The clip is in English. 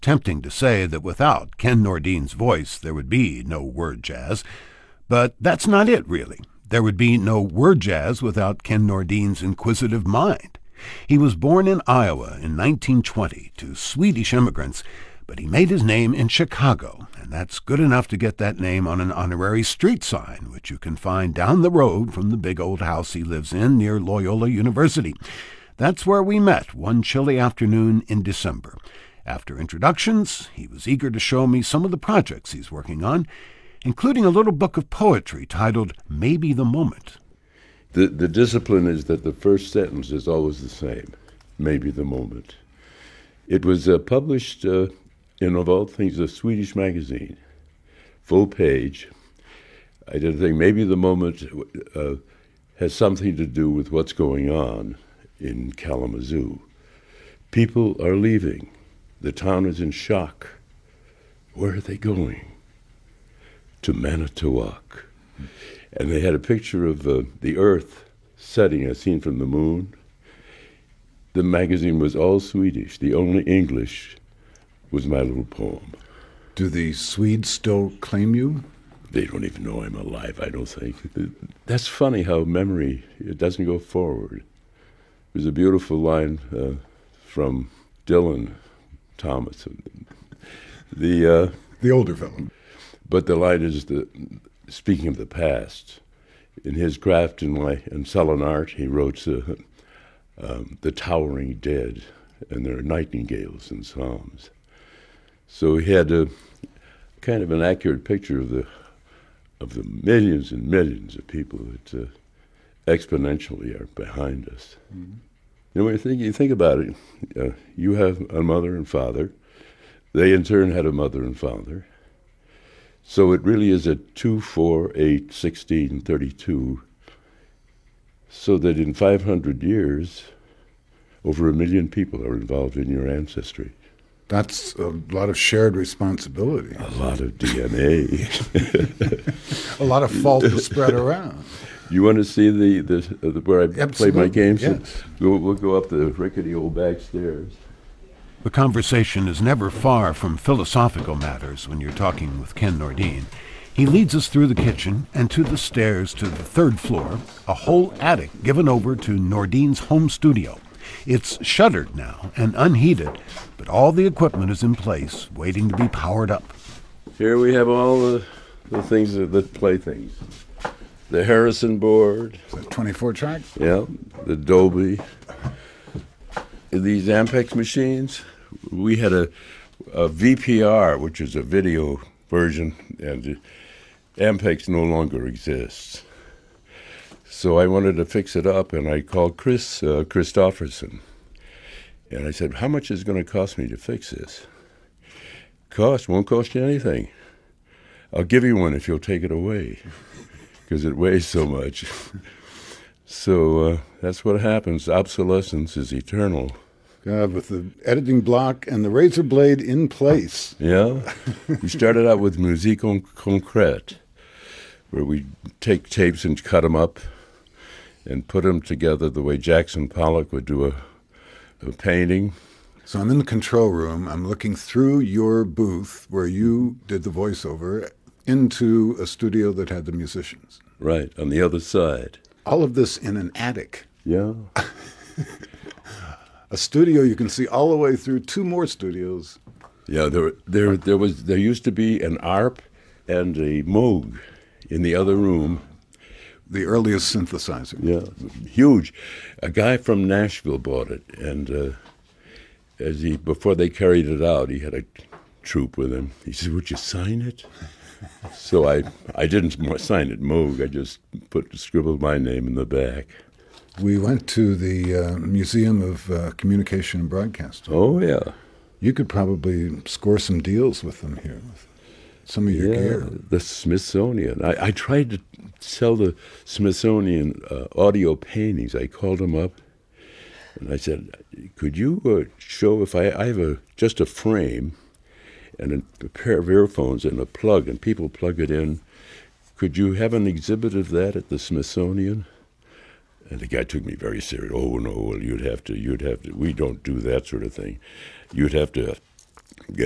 Tempting to say that without Ken Nordine's voice there would be no word jazz, but that's not it, really. There would be no word jazz without Ken Nordine's inquisitive mind. He was born in Iowa in 1920 to Swedish immigrants, but he made his name in Chicago, and that's good enough to get that name on an honorary street sign, which you can find down the road from the big old house he lives in near Loyola University. That's where we met one chilly afternoon in December. After introductions, he was eager to show me some of the projects he's working on, including a little book of poetry titled Maybe the Moment. The discipline is that the first sentence is always the same, maybe the moment. It was published in, of all things, a Swedish magazine, full page. I did a thing, maybe the moment has something to do with what's going on in Kalamazoo. People are leaving. The town is in shock. Where are they going? To Manitowoc. And they had a picture of the Earth setting, as seen from the moon. The magazine was all Swedish. The only English was my little poem. Do the Swedes still claim you? They don't even know I'm alive, I don't think. That's funny how memory, it doesn't go forward. There's a beautiful line from Dylan Thomas. The older fellow. But the line is, speaking of the past, in his Craft and Sullen Art, he wrote the towering dead, and there are nightingales in Psalms. So he had a kind of an accurate picture of the millions and millions of people that exponentially are behind us. Mm-hmm. You know, when you think about it, you have a mother and father. They, in turn, had a mother and father. So it really is a 2, 4, 8, 16, 32, so that in 500 years, over 1 million people are involved in your ancestry. That's a lot of shared responsibility. A lot of DNA. A lot of fault to spread around. You want to see the where I play my games? Yes. We'll go up the rickety old back stairs. The conversation is never far from philosophical matters when you're talking with Ken Nordine. He leads us through the kitchen and to the stairs to the 3rd floor, a whole attic given over to Nordine's home studio. It's shuttered now and unheated, but all the equipment is in place, waiting to be powered up. Here we have all the things, the playthings. The Harrison board. Is that 24 track? Yeah, the Dolby. These Ampex machines, we had a VPR, which is a video version, and Ampex no longer exists. So I wanted to fix it up, and I called Chris Christopherson. And I said, how much is it going to cost me to fix this? Won't cost you anything. I'll give you one if you'll take it away, because it weighs so much. So that's what happens. Obsolescence is eternal. God, with the editing block and the razor blade in place. Yeah. We started out with musique concrète, where we take tapes and cut them up and put them together the way Jackson Pollock would do a painting. So I'm in the control room. I'm looking through your booth where you did the voiceover into a studio that had the musicians. Right, on the other side. All of this in an attic. Yeah. A studio you can see all the way through 2 more studios. Yeah, there used to be an ARP and a Moog in the other room. The earliest synthesizer. Yeah, huge. A guy from Nashville bought it, and before they carried it out, he had a troupe with him. He said, "Would you sign it?" So I didn't sign it Moog. I just scribbled my name in the back. We went to the Museum of Communication and Broadcasting. Oh, yeah. You could probably score some deals with them here, with some of your gear. The Smithsonian. I tried to sell the Smithsonian audio paintings. I called them up, and I said, could you show if I have just a frame and a pair of earphones and a plug, and people plug it in. Could you have an exhibit of that at the Smithsonian? And the guy took me very serious. Oh, no, well, you'd have to, we don't do that sort of thing. You'd have to